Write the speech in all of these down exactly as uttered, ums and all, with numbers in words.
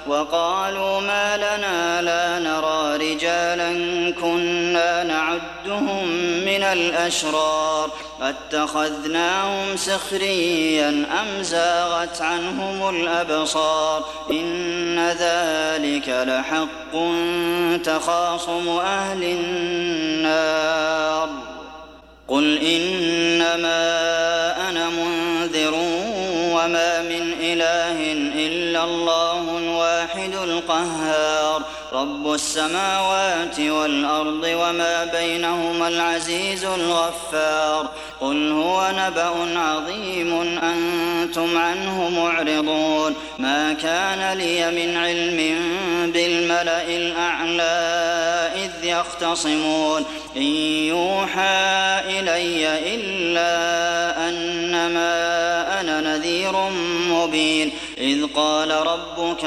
وقالوا ما لنا لا نرى رجالا كنا نعدهم من الأشرار أتخذناهم سخريا أم زاغت عنهم الأبصار إن ذلك لحق تخاصم أهل النار قل إنما أنا منذر وما من إله إلا الله الواحد القهار رب السماوات والأرض وما بينهما العزيز الغفار قل هو نبأ عظيم أنتم عنه معرضون ما كان لي من علم بالملأ الأعلى إذ يختصمون إن يوحى إلي إلا أنما أنا نذير مبين إذ قال ربك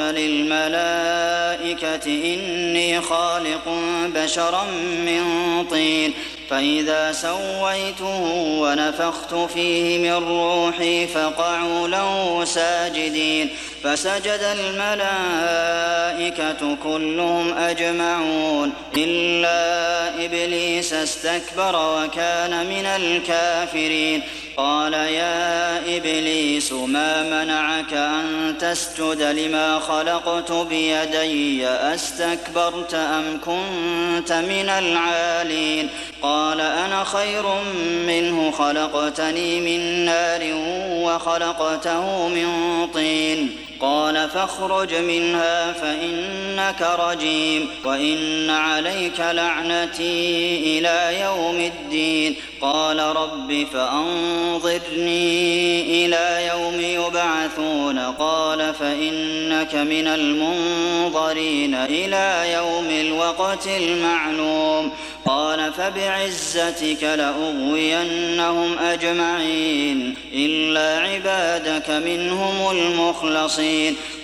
للملائكة إني خالق بشرا من طين فإذا سويته ونفخت فيه من روحي فقعوا له ساجدين فسجد الملائكة كلهم أجمعون إلا إبليس استكبر وكان من الكافرين قال يا إبليس ما منعك أن تسجد لما خلقت بيدي أستكبرت أم كنت من العالين قال أنا خير منه خلقتني من نار وخلقته من طين قال فاخرج منها فإنك رجيم وإن عليك لعنتي إلى يوم الدين قال رب فأنظرني إلى يوم يبعثون قال فإنك من المنظرين إلى يوم الوقت المعلوم قال فبعزتك لأغوينهم أجمعين إلا عبادك منهم المخلصين